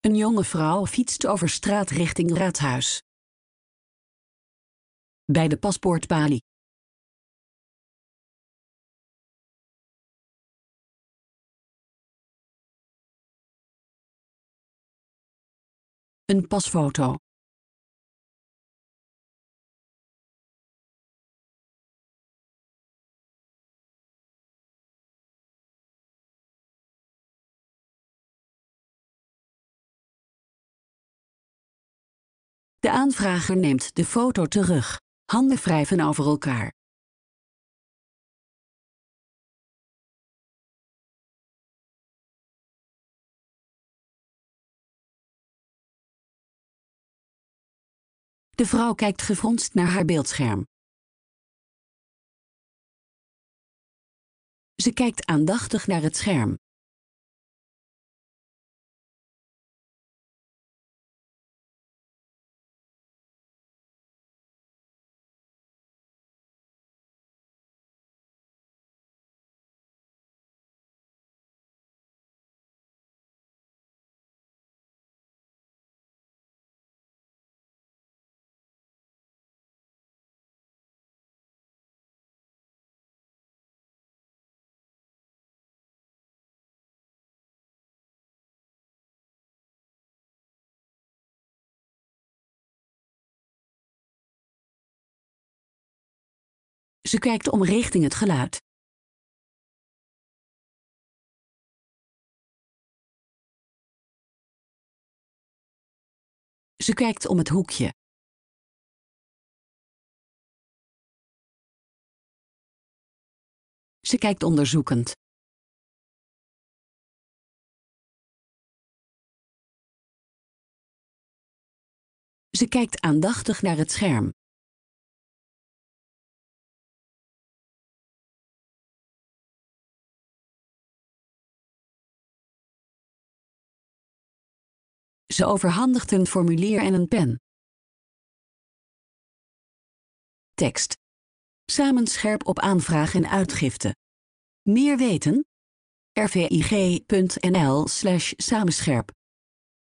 Een jonge vrouw fietst over straat richting raadhuis. Bij de paspoortbalie. Een pasfoto. De aanvrager neemt de foto terug. Handen wrijven over elkaar. De vrouw kijkt gefronst naar haar beeldscherm. Ze kijkt aandachtig naar het scherm. Ze kijkt om richting het geluid. Ze kijkt om het hoekje. Ze kijkt onderzoekend. Ze kijkt aandachtig naar het scherm. Ze overhandigt een formulier en een pen. Tekst. Samenscherp op aanvraag en uitgifte. Meer weten? rvig.nl/samenscherp